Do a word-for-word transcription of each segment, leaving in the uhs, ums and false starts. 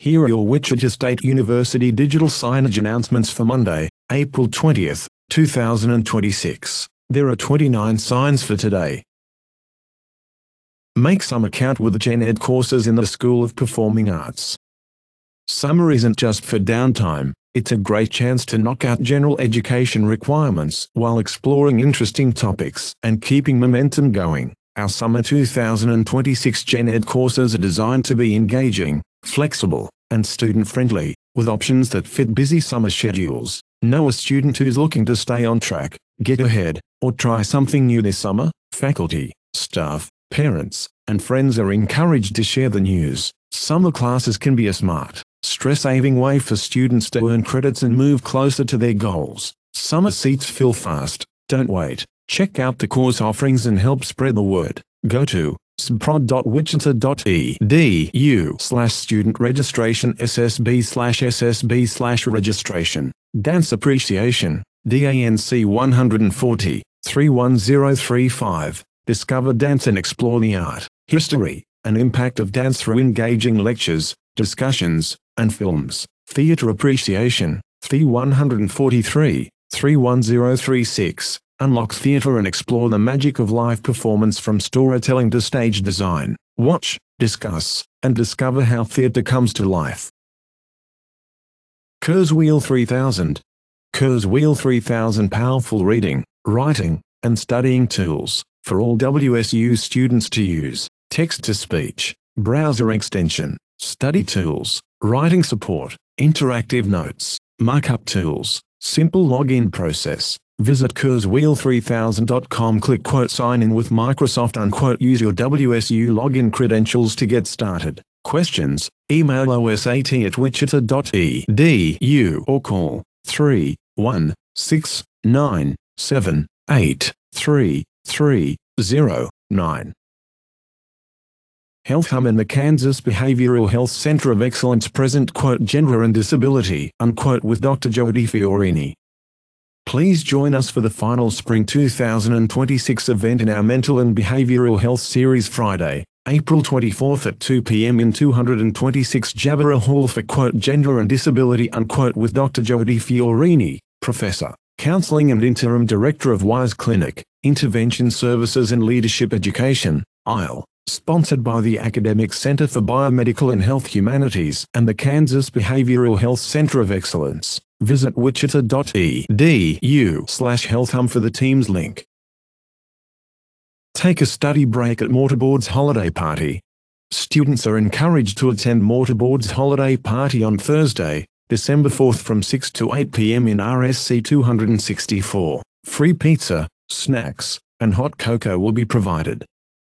Here are your Wichita State University digital signage announcements for Monday, April twentieth, two thousand twenty-six. There are twenty-nine signs for today. Make summer count with the Gen Ed courses in the School of Performing Arts. Summer isn't just for downtime, it's a great chance to knock out general education requirements while exploring interesting topics and keeping momentum going. Our summer two thousand twenty-six Gen Ed courses are designed to be engaging, flexible, and student-friendly, with options that fit busy summer schedules. Know a student who's looking to stay on track, get ahead, or try something new this summer? Faculty, staff, parents, and friends are encouraged to share the news. Summer classes can be a smart, stress-saving way for students to earn credits and move closer to their goals. Summer seats fill fast. Don't wait. Check out the course offerings and help spread the word. Go to sbprod dot wichita dot e d u slash student registration ssb slash ssb slash registration. Dance Appreciation, D A N C one forty, three one zero three five. Discover dance and explore the art, history, and impact of dance through engaging lectures, discussions, and films. Theatre Appreciation, T one forty-three, three one zero three six. Unlock theatre and explore the magic of live performance from storytelling to stage design. Watch, discuss, and discover how theatre comes to life. Kurzweil three thousand. Kurzweil three thousand powerful reading, writing, and studying tools for all W S U students to use. Text-to-speech, browser extension, study tools, writing support, interactive notes, markup tools, simple login process. Visit kurzweil three thousand dot com. Click quote sign in with Microsoft unquote. Use your W S U login credentials to get started. Questions? Email O S A T at wichita dot e d u or call three one six nine seven eight three three zero nine. Health Hum and the Kansas Behavioral Health Center of Excellence present quote gender and disability unquote with Doctor Jody Fiorini. Please join us for the final Spring two thousand twenty-six event in our Mental and Behavioral Health Series Friday, April twenty-fourth at two p m in two twenty-six Jabara Hall for quote Gender and Disability unquote with Doctor Jody Fiorini, Professor, Counseling and Interim Director of WISE Clinic, Intervention Services and Leadership Education, I L. Sponsored by the Academic Center for Biomedical and Health Humanities and the Kansas Behavioral Health Center of Excellence. Visit wichita dot e d u slash healthhum for the team's link. Take a study break at Mortarboard's holiday party. Students are encouraged to attend Mortarboard's holiday party on Thursday, December fourth from six to eight p m in R S C two sixty-four. Free pizza, snacks, and hot cocoa will be provided.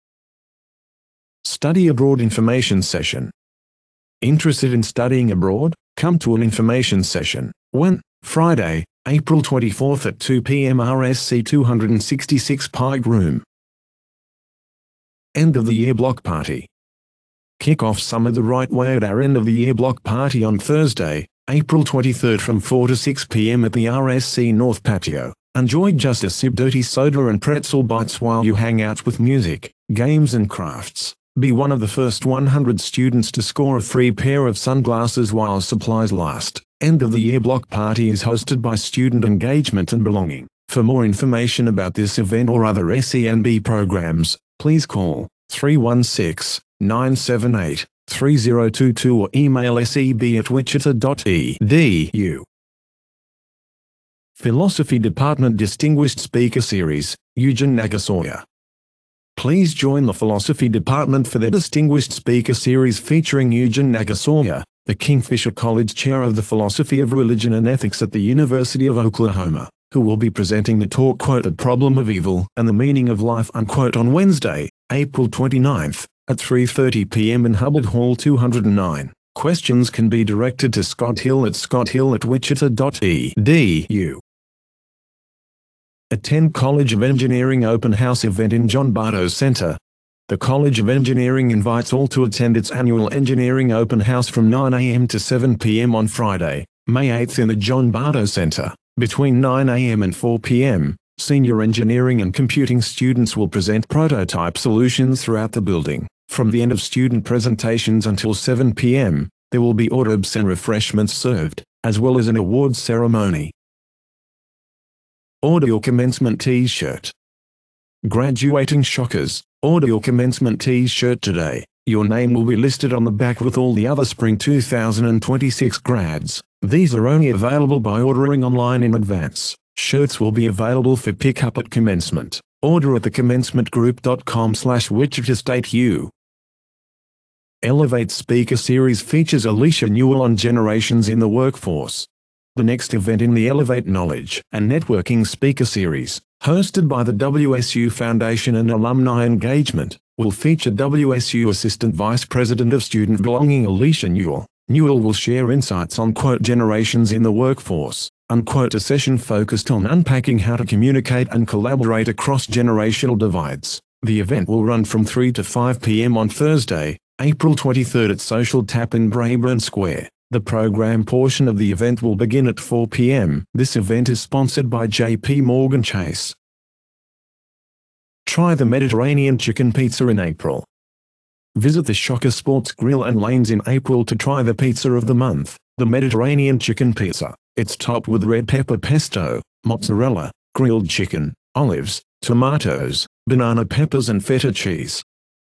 Study Abroad Information Session. Interested in studying abroad? Come to an information session. When? Friday, April twenty-fourth at two p m R S C two sixty-six Pike Room. End of the Year Block Party. Kick off summer the right way at our End of the Year Block Party on Thursday, April twenty-third from four to six p m at the R S C North Patio. Enjoy just a sip dirty soda and pretzel bites while you hang out with music, games and crafts. Be one of the first one hundred students to score a free pair of sunglasses while supplies last. End of the Year Block Party is hosted by Student Engagement and Belonging. For more information about this event or other S E N B programs, please call three one six, nine seven eight, three zero two two or email seb at wichita dot e d u. Philosophy Department Distinguished Speaker Series, Eugen Nagasawya. Please join the Philosophy Department for their Distinguished Speaker Series featuring Eugen Nagasawya, the Kingfisher College Chair of the Philosophy of Religion and Ethics at the University of Oklahoma, who will be presenting the talk quote The Problem of Evil and the Meaning of Life unquote on Wednesday, April twenty-ninth, at three thirty p m in Hubbard Hall two oh nine. Questions can be directed to Scott Hill at scotthill at wichita dot e d u. Attend College of Engineering Open House event in John Bartow Center. The College of Engineering invites all to attend its annual Engineering Open House from nine a m to seven p m on Friday, May eighth in the John Bartow Center. Between nine a m and four p m, senior engineering and computing students will present prototype solutions throughout the building. From the end of student presentations until seven p m, There will be hors d'oeuvres and refreshments served, as well as an awards ceremony. Order your commencement t-shirt. Graduating shockers, order your commencement t-shirt today. Your name will be listed on the back with all the other Spring two thousand twenty-six grads. These are only available by ordering online in advance. Shirts will be available for pickup at commencement. Order at the commencement group dot com slash Wichita State U. Elevate Speaker Series features Alicia Newell on Generations in the Workforce. The next event in the Elevate Knowledge and Networking Speaker Series, hosted by the W S U Foundation and Alumni Engagement, will feature W S U Assistant Vice President of Student Belonging Alicia Newell. Newell will share insights on quote generations in the workforce, unquote a session focused on unpacking how to communicate and collaborate across generational divides. The event will run from three to five p m on Thursday, April twenty-third at Social Tap in Braeburn Square. The program portion of the event will begin at four p m This event is sponsored by J P Morgan Chase. Try the Mediterranean Chicken Pizza in April. Visit the Shocker Sports Grill and Lanes in April to try the pizza of the month, the Mediterranean Chicken Pizza. It's topped with red pepper pesto, mozzarella, grilled chicken, olives, tomatoes, banana peppers and feta cheese.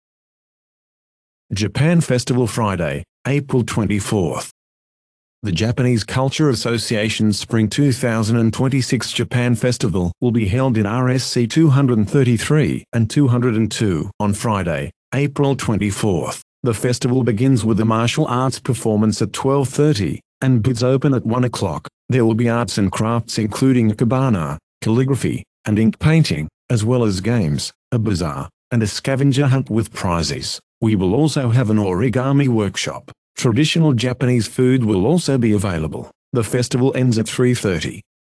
Japan Festival Friday, April twenty-fourth. The Japanese Culture Association's Spring two thousand twenty-six Japan Festival will be held in R S C two thirty-three and two oh two on Friday, April twenty-fourth. The festival begins with a martial arts performance at twelve thirty, and bids open at one o'clock. There will be arts and crafts including ikebana, calligraphy, and ink painting, as well as games, a bazaar, and a scavenger hunt with prizes. We will also have an origami workshop. Traditional Japanese food will also be available. The festival ends at three thirty.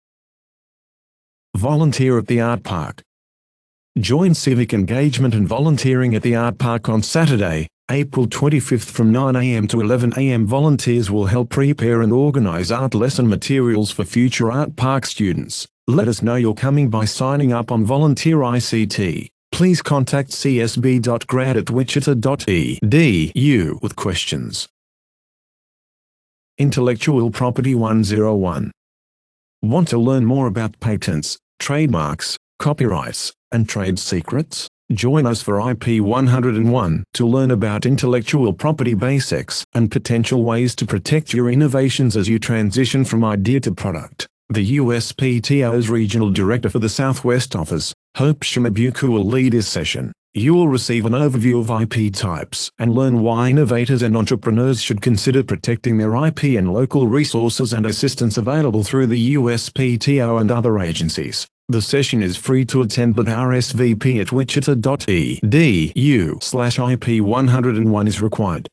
Volunteer at the Art Park. Join civic engagement and volunteering at the Art Park on Saturday, April twenty-fifth from nine a m to eleven a m Volunteers will help prepare and organize art lesson materials for future Art Park students. Let us know you're coming by signing up on Volunteer I C T. Please contact c s b dot grad at wichita dot e d u with questions. Intellectual Property one oh one. Want to learn more about patents, trademarks, copyrights, and trade secrets? Join us for I P one oh one to learn about intellectual property basics and potential ways to protect your innovations as you transition from idea to product. The U S P T O's Regional Director for the Southwest Office, Hope Shimabuku, will lead this session. You will receive an overview of I P types and learn why innovators and entrepreneurs should consider protecting their I P and local resources and assistance available through the U S P T O and other agencies. The session is free to attend, but R S V P at wichita dot e d u slash I P one oh one is required.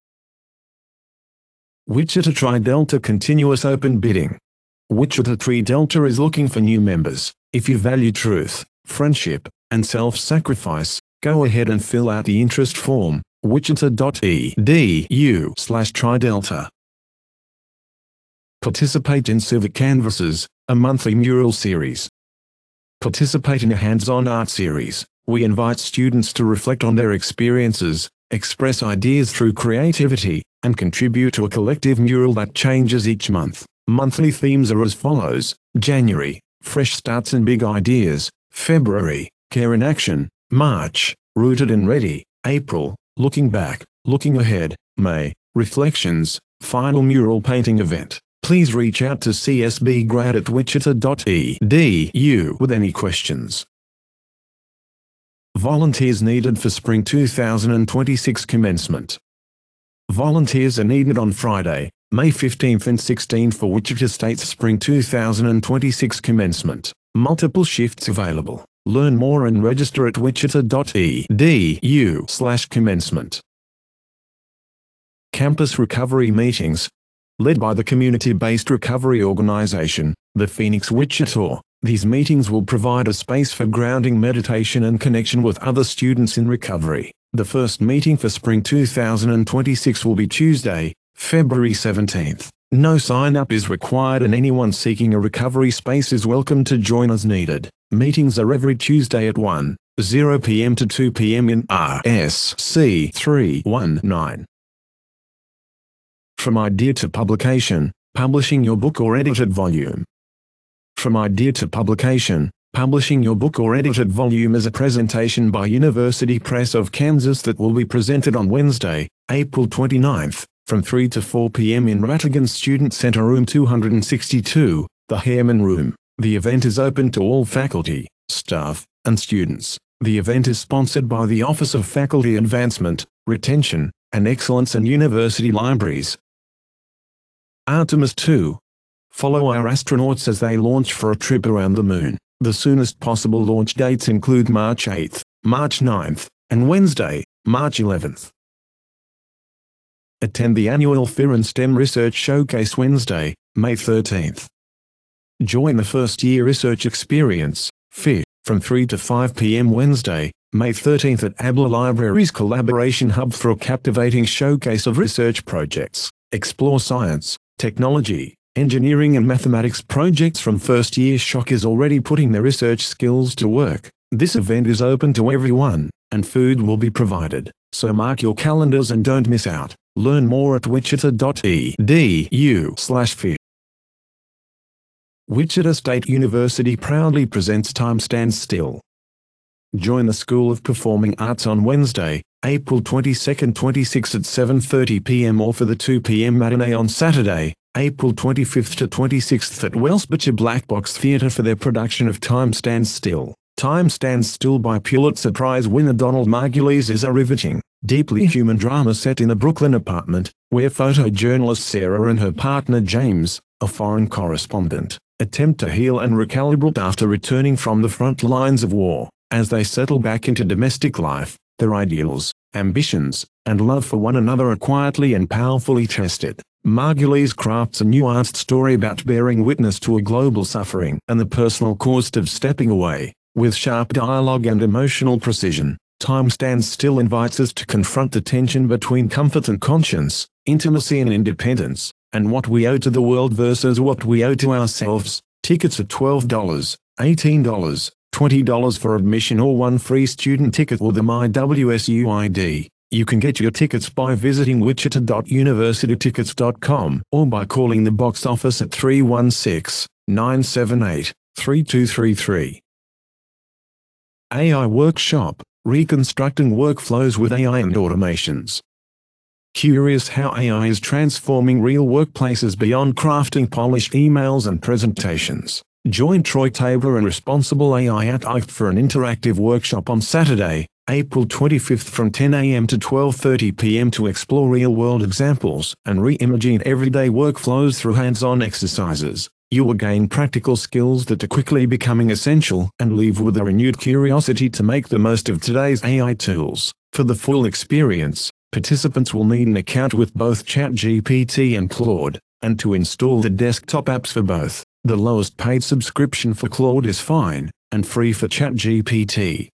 Wichita Tri Delta Continuous Open Bidding. Wichita Tri Delta is looking for new members. If you value truth, friendship, and self-sacrifice, go ahead and fill out the interest form, wichita dot e d u slash Tri Delta. Participate in Civic Canvases, a monthly mural series. Participate in a hands-on art series. We invite students to reflect on their experiences, express ideas through creativity, and contribute to a collective mural that changes each month. Monthly themes are as follows: January, Fresh Starts and Big Ideas; February, Care in Action; March, Rooted and Ready; April, Looking Back, Looking Ahead; May, Reflections, Final Mural Painting Event. Please reach out to c s b grad at wichita dot e d u with any questions. Volunteers needed for Spring two thousand twenty-six commencement. Volunteers are needed on Friday, May fifteenth and sixteenth for Wichita State's Spring two thousand twenty-six commencement. Multiple shifts available. Learn more and register at wichita dot e d u slash commencement. Campus Recovery Meetings. Led by the community-based recovery organization, the Phoenix Wichita, these meetings will provide a space for grounding, meditation and connection with other students in recovery. The first meeting for Spring two thousand twenty-six will be Tuesday, February seventeenth. No sign-up is required and anyone seeking a recovery space is welcome to join as needed. Meetings are every Tuesday at one p m to two p m in R S C three one nine. From idea to publication, publishing your book or edited volume. From idea to publication, publishing your book or edited volume is a presentation by University Press of Kansas that will be presented on Wednesday, April twenty-ninth, from three to four p m in Rattigan Student Center Room two hundred sixty-two, the Harriman Room. The event is open to all faculty, staff, and students. The event is sponsored by the Office of Faculty Advancement, Retention, and Excellence in University Libraries. Artemis two. Follow our astronauts as they launch for a trip around the Moon. The soonest possible launch dates include March eighth, March ninth, and Wednesday, March eleventh. Attend the annual F I R and STEM Research Showcase Wednesday, May thirteenth. Join the First Year Research Experience, F I R, from three to five p m Wednesday, May thirteenth at Abler Library's Collaboration Hub for a captivating showcase of research projects. Explore science, technology, engineering and mathematics projects from first year. Shock is already putting their research skills to work. This event is open to everyone, and food will be provided, so mark your calendars and don't miss out. Learn more at wichita dot e d u slash f i r. Wichita State University proudly presents Time Stands Still. Join the School of Performing Arts on Wednesday, April twenty-second to twenty-sixth at seven thirty p m or for the two p m matinee on Saturday, April twenty-fifth to twenty-sixth at Wellsbacher Black Box Theatre for their production of Time Stands Still. Time Stands Still by Pulitzer Prize winner Donald Margulies is a riveting, deeply human drama set in a Brooklyn apartment, where photojournalist Sarah and her partner James, a foreign correspondent, attempt to heal and recalibrate after returning from the front lines of war. As they settle back into domestic life, their ideals, ambitions, and love for one another are quietly and powerfully tested. Margulies crafts a nuanced story about bearing witness to a global suffering and the personal cost of stepping away. With sharp dialogue and emotional precision, Time Stands Still invites us to confront the tension between comfort and conscience, intimacy and independence, and what we owe to the world versus what we owe to ourselves. Tickets are twelve dollars, eighteen dollars, twenty dollars for admission or one free student ticket with the My W S U I D. You can get your tickets by visiting wichita dot university tickets dot com or by calling the box office at three one six, nine seven eight, three two three three. A I Workshop, Reconstructing Workflows with A I and Automations. Curious how A I is transforming real workplaces beyond crafting polished emails and presentations? Join Troy Tabler and Responsible A I at I F T for an interactive workshop on Saturday, April twenty-fifth from ten a m to twelve thirty p m to explore real-world examples and re-imagine everyday workflows through hands-on exercises. You will gain practical skills that are quickly becoming essential and leave with a renewed curiosity to make the most of today's A I tools. For the full experience, participants will need an account with both ChatGPT and Claude, and to install the desktop apps for both. The lowest paid subscription for Claude is fine, and free for ChatGPT.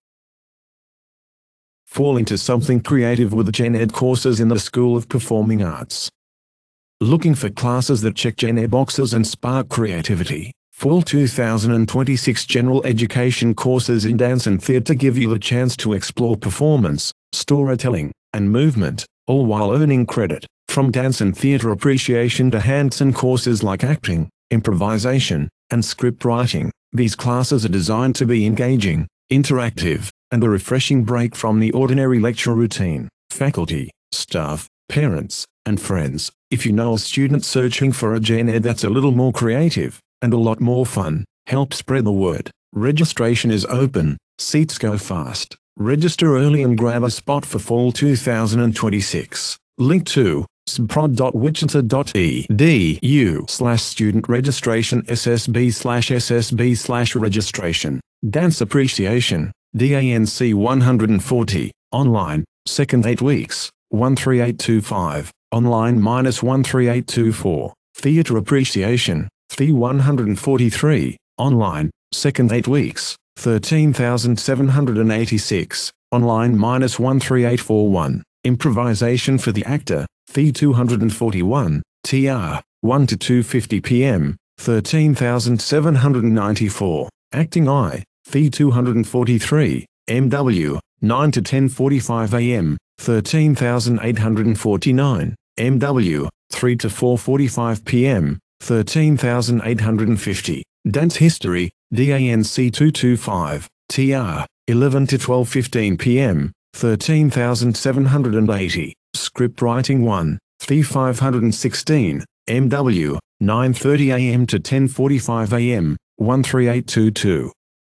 Fall into something creative with Gen Ed courses in the School of Performing Arts. Looking for classes that check Gen Ed boxes and spark creativity? Fall two thousand twenty-six General Education courses in dance and theatre give you the chance to explore performance, storytelling, and movement, all while earning credit. From dance and theatre appreciation to hands-on courses like acting, improvisation, and script writing, these classes are designed to be engaging, interactive, and a refreshing break from the ordinary lecture routine. Faculty, staff, parents, and friends, if you know a student searching for a Gen Ed that's a little more creative, and a lot more fun, help spread the word. Registration is open, seats go fast. Register early and grab a spot for fall two thousand twenty-six. Link to sbprod dot wichita dot e d u slash student registration ssb slash ssb slash registration. Dance Appreciation, D A N C one forty, online, second eight weeks, one three eight two five, online minus one three eight two four. Theatre Appreciation, T one forty-three, online, second eight weeks, thirteen thousand seven hundred eighty-six, online minus one three eight four one. Improvisation for the Actor, T two forty-one, T R, one to two fifty p m, thirteen thousand seven hundred ninety-four. Acting I, T two forty-three, M W, nine to ten forty-five a m, thirteen thousand eight hundred forty-nine. M W, three to four forty-five p m, thirteen thousand eight hundred fifty. Dance History, D A N C two twenty-five, T R, eleven to twelve fifteen p m, thirteen thousand seven hundred eighty. Script Writing one, three thousand five hundred sixteen, M W, nine thirty a m to ten forty-five a m, one three eight two two.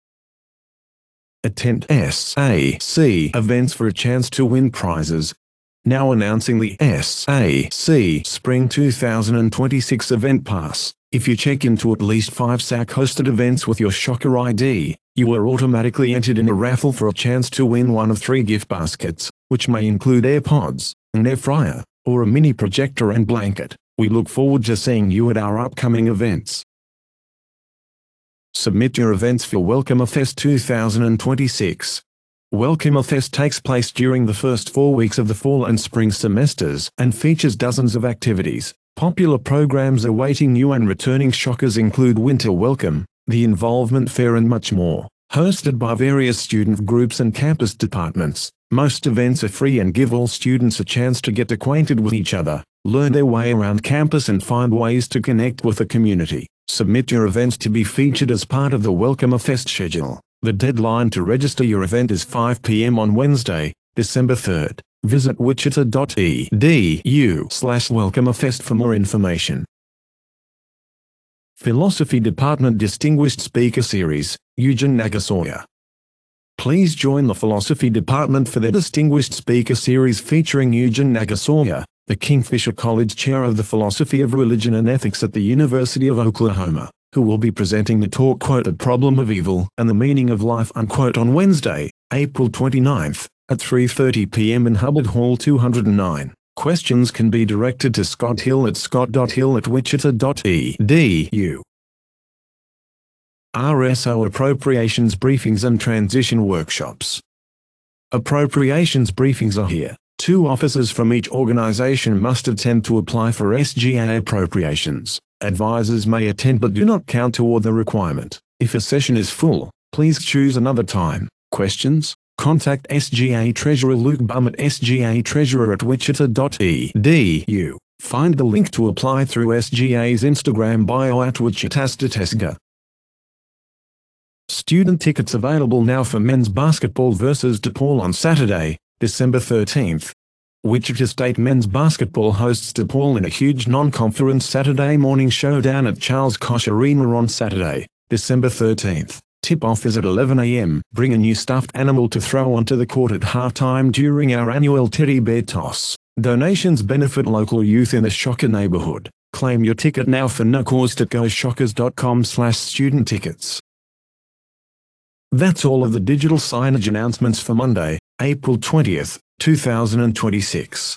Attend S A C events for a chance to win prizes. Now announcing the S A C Spring two thousand twenty-six Event Pass. If you check into at least five S A C-hosted events with your Shocker I D, you are automatically entered in a raffle for a chance to win one of three gift baskets, which may include AirPods, an air fryer, or a mini projector and blanket. We look forward to seeing you at our upcoming events. Submit your events for Welcomefest two thousand twenty-six. Welcomefest takes place during the first four weeks of the fall and spring semesters and features dozens of activities. Popular programs awaiting new and returning Shockers include Winter Welcome, the Involvement Fair and much more. Hosted by various student groups and campus departments, most events are free and give all students a chance to get acquainted with each other, learn their way around campus and find ways to connect with the community. Submit your events to be featured as part of the Welcomefest schedule. The deadline to register your event is five p m on Wednesday, December third. Visit wichita dot e d u slash welcomefest for more information. Philosophy Department Distinguished Speaker Series, Eugen Nagasawya. Please join the Philosophy Department for their Distinguished Speaker Series featuring Eugen Nagasawya, the Kingfisher College Chair of the Philosophy of Religion and Ethics at the University of Oklahoma, who will be presenting the talk quote The Problem of Evil and the Meaning of Life unquote on Wednesday, April twenty-ninth, at three thirty p m in Hubbard Hall two oh nine. Questions can be directed to Scott Hill at scott dot hill at wichita dot e d u. R S O Appropriations Briefings and Transition Workshops. Appropriations briefings are here. Two officers from each organization must attend to apply for S G A appropriations. Advisors may attend but do not count toward the requirement. If a session is full, please choose another time. Questions? Contact S G A Treasurer Luke Bum at s g a treasurer at wichita dot e d u. Find the link to apply through S G A's Instagram bio at Wichitastatesga. Student tickets available now for men's basketball versus DePaul on Saturday, December thirteenth. Wichita State men's basketball hosts DePaul in a huge non-conference Saturday morning showdown at Charles Koch Arena on Saturday, December thirteenth. Tip-off is at eleven a m Bring a new stuffed animal to throw onto the court at halftime during our annual Teddy Bear Toss. Donations benefit local youth in the Shocker neighborhood. Claim your ticket now for no cost at go shockers dot com slash student tickets. That's all of the digital signage announcements for Monday, April twentieth, two thousand twenty-six.